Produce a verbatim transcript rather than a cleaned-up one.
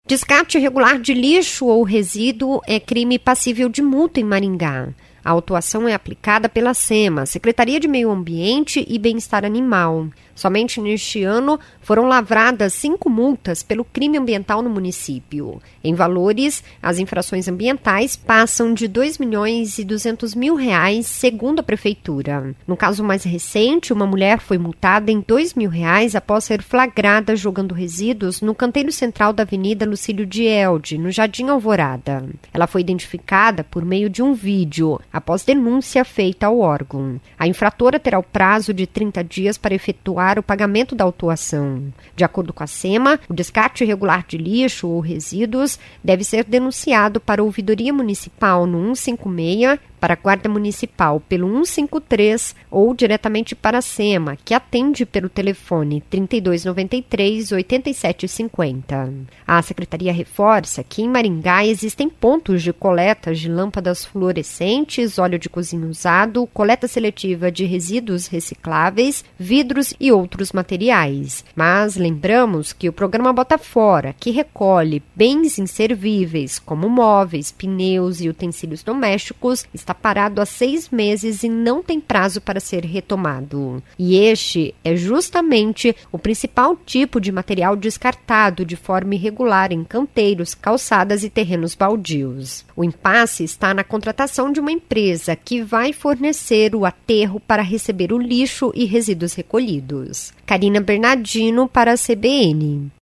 Descarte irregular de lixo ou resíduo é crime passível de multa em Maringá. A autuação é aplicada pela SEMA, Secretaria de Meio Ambiente e Bem-Estar Animal. Somente neste ano foram lavradas cinco multas pelo crime ambiental no município. Em valores, as infrações ambientais passam de dois milhões e duzentos mil reais, segundo a Prefeitura. No caso mais recente, uma mulher foi multada em dois mil reais após ser flagrada jogando resíduos no canteiro central da Avenida Lucílio de Elde, no Jardim Alvorada. Ela foi identificada por meio de um vídeo, após denúncia feita ao órgão. A infratora terá o prazo de trinta dias para efetuar o pagamento da autuação. De acordo com a SEMA, o descarte irregular de lixo ou resíduos deve ser denunciado para a Ouvidoria Municipal no cento e cinquenta e seis, para a Guarda Municipal pelo cento e cinquenta e três ou diretamente para a SEMA, que atende pelo telefone trinta e dois noventa e três, oitenta e sete cinquenta. A Secretaria reforça que em Maringá existem pontos de coleta de lâmpadas fluorescentes, óleo de cozinha usado, coleta seletiva de resíduos recicláveis, vidros e outros materiais. Mas lembramos que o programa Bota Fora, que recolhe bens inservíveis como móveis, pneus e utensílios domésticos, está parado há seis meses e não tem prazo para ser retomado. E este é justamente o principal tipo de material descartado de forma irregular em canteiros, calçadas e terrenos baldios. O impasse está na contratação de uma empresa que vai fornecer o aterro para receber o lixo e resíduos recolhidos. Karina Bernardino para a C B N.